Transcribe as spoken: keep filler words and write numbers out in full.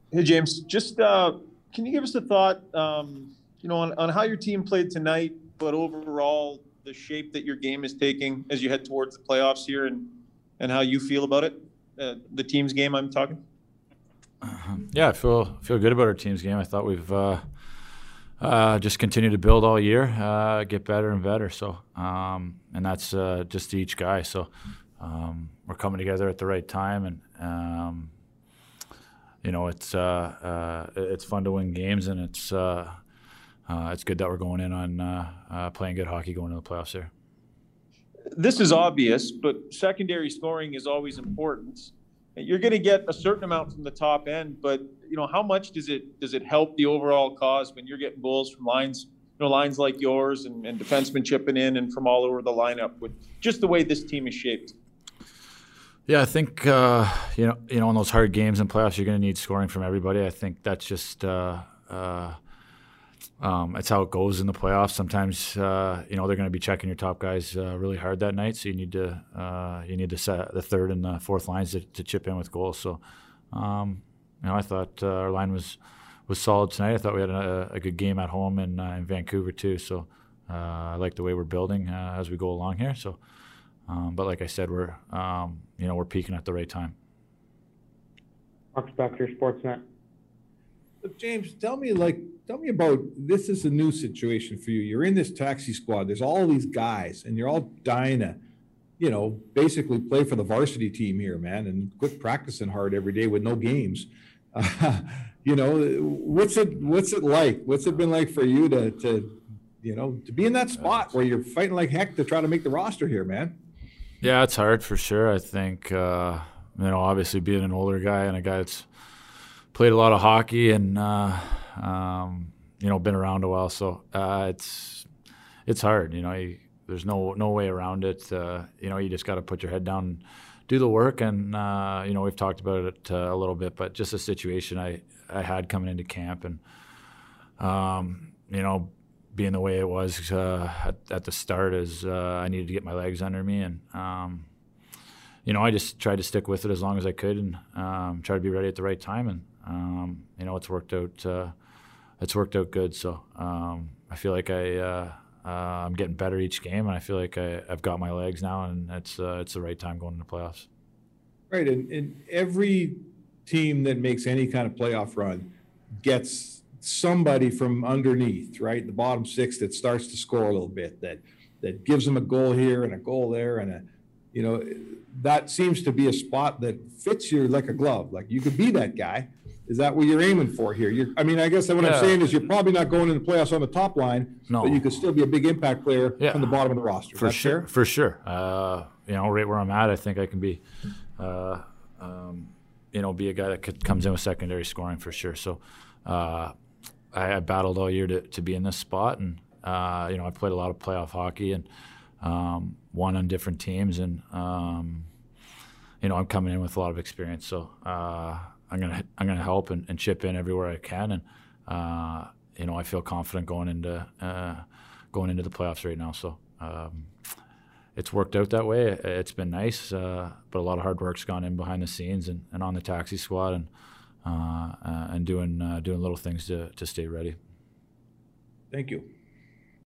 Hey, James, just uh, can you give us a thought, um, you know, on, on how your team played tonight, but overall the shape that your game is taking as you head towards the playoffs here, and and how you feel about it, uh, the team's game I'm talking. Yeah, I feel feel good about our team's game. I thought we've uh, uh, just continued to build all year, uh, get better and better. So, um, and that's uh, just to each guy. So, um, we're coming together at the right time, and um, you know, it's uh, uh, it's fun to win games, and it's uh, uh, it's good that we're going in on uh, uh, playing good hockey going into the playoffs here. This is obvious, but secondary scoring is always important. You're going to get a certain amount from the top end, but you know how much does it does it help the overall cause when you're getting goals from lines, you know, lines like yours and, and defensemen chipping in and from all over the lineup with just the way this team is shaped. Yeah, I think uh, you know you know in those hard games and playoffs, you're going to need scoring from everybody. I think that's just uh, uh, um, it's how it goes in the playoffs. Sometimes uh, you know they're going to be checking your top guys uh, really hard that night, so you need to uh, you need to set the third and the fourth lines to, to chip in with goals. So um, you know I thought uh, our line was was solid tonight. I thought we had a, a good game at home in uh, in Vancouver too. So uh, I like the way we're building uh, as we go along here. So. Um, but like I said, we're um, you know we're peaking at the right time. Mark Spector, Sportsnet. But James, tell me like tell me about this is a new situation for you. You're in this taxi squad. There's all these guys, and you're all dying to, you know, basically play for the varsity team here, man, and quit practicing hard every day with no games. Uh, you know, what's it what's it like? What's it been like for you to to you know to be in that spot where you're fighting like heck to try to make the roster here, man? Yeah, it's hard for sure. I think uh, you know, obviously being an older guy and a guy that's played a lot of hockey and uh, um, you know been around a while, so uh, it's it's hard. You know, you, there's no no way around it. Uh, you know, you just got to put your head down, and do the work, and uh, you know we've talked about it uh, a little bit, but just a situation I I had coming into camp, and um, you know. being the way it was uh, at, at the start is uh, I needed to get my legs under me, and um, you know I just tried to stick with it as long as I could, and um, try to be ready at the right time, and um, you know it's worked out uh, it's worked out good. So um, I feel like I uh, uh, I'm getting better each game, and I feel like I, I've got my legs now, and it's uh, it's the right time going into playoffs. Right, and, and every team that makes any kind of playoff run gets somebody from underneath, right? The bottom six that starts to score a little bit, that that gives them a goal here and a goal there, and a, you know, that seems to be a spot that fits you like a glove. Like you could be that guy. Is that what you're aiming for here? You're, I mean, I guess what yeah. I'm saying is you're probably not going into the playoffs on the top line, no. but you could still be a big impact player yeah. from the bottom of the roster. For sure, fair? for sure. Uh, you know, right where I'm at, I think I can be, uh, um, you know, be a guy that could, comes in with secondary scoring for sure. So. Uh, I, I battled all year to, to be in this spot, and uh, you know I played a lot of playoff hockey and um, won on different teams, and um, you know I'm coming in with a lot of experience. So uh, I'm gonna I'm gonna help and, and chip in everywhere I can, and uh, you know I feel confident going into uh, going into the playoffs right now. So um, it's worked out that way. It's been nice, uh, but a lot of hard work's gone in behind the scenes and, and on the taxi squad, and. Uh, uh, and doing uh, doing little things to, to stay ready. Thank you.